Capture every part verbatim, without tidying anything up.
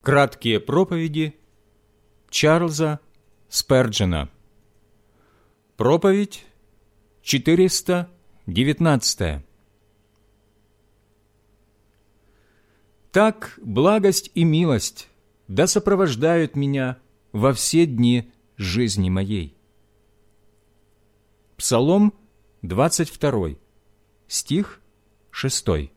Краткие проповеди Чарльза Сперджена. Проповедь четыреста девятнадцатая. «Так благость и милость да сопровождают меня во все дни жизни моей». Псалом двадцать второй, стих шестой.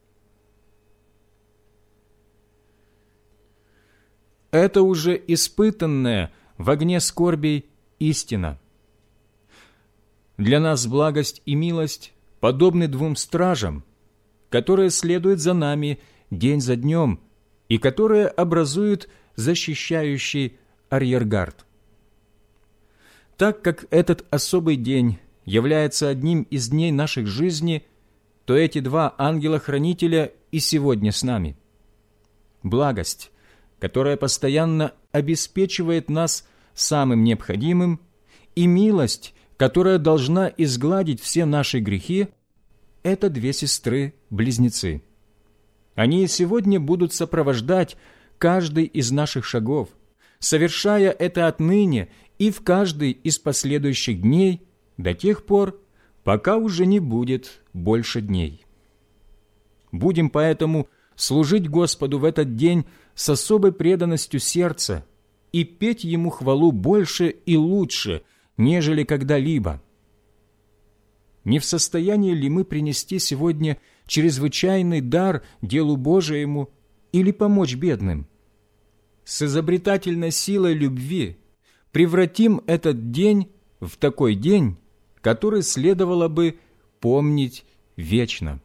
Это уже испытанная в огне скорбей истина. Для нас благость и милость подобны двум стражам, которые следуют за нами день за днем и которые образуют защищающий арьергард. Так как этот особый день является одним из дней наших жизни, то эти два ангела-хранителя и сегодня с нами. Благость, которая постоянно обеспечивает нас самым необходимым, и милость, которая должна изгладить все наши грехи, это две сестры-близнецы. Они и сегодня будут сопровождать каждый из наших шагов, совершая это отныне и в каждый из последующих дней до тех пор, пока уже не будет больше дней. Будем поэтому служить Господу в этот день с особой преданностью сердца и петь Ему хвалу больше и лучше, нежели когда-либо. Не в состоянии ли мы принести сегодня чрезвычайный дар делу Божиему или помочь бедным? С изобретательной силой любви превратим этот день в такой день, который следовало бы помнить вечно.